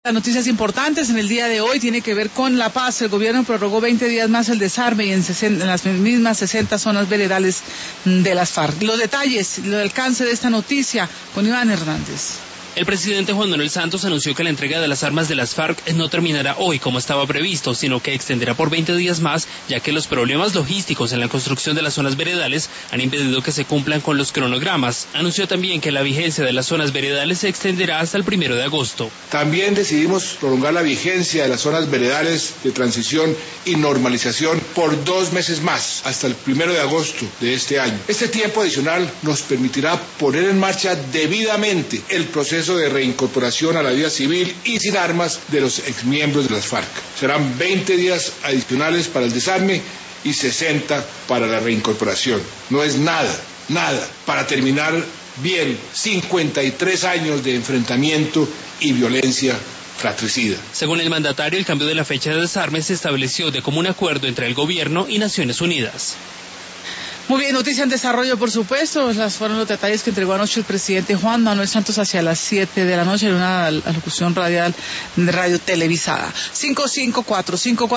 Las noticias importantes en el día de hoy tiene que ver con La Paz. El gobierno prorrogó 20 días más el desarme y en las mismas 60 zonas veredales de las FARC. Los detalles, el alcance de esta noticia con Iván Hernández. El presidente Juan Manuel Santos anunció que la entrega de las armas de las FARC no terminará hoy como estaba previsto, sino que extenderá por 20 días más, ya que los problemas logísticos en la construcción de las zonas veredales han impedido que se cumplan con los cronogramas. Anunció también que la vigencia de las zonas veredales se extenderá hasta el 1 de agosto. También decidimos prolongar la vigencia de las zonas veredales de transición y normalización por 2 meses más, hasta el 1 de agosto de este año. Este tiempo adicional nos permitirá poner en marcha debidamente el proceso de reincorporación a la vida civil y sin armas de los exmiembros de las FARC. Serán 20 días adicionales para el desarme y 60 para la reincorporación. No es nada para terminar bien 53 años de enfrentamiento y violencia fratricida. Según el mandatario, el cambio de la fecha de desarme se estableció de común acuerdo entre el gobierno y Naciones Unidas. Muy bien, noticia en desarrollo, por supuesto. Esos fueron los detalles que entregó anoche el presidente Juan Manuel Santos hacia las 7 de la noche en una alocución radial de radio televisada. 554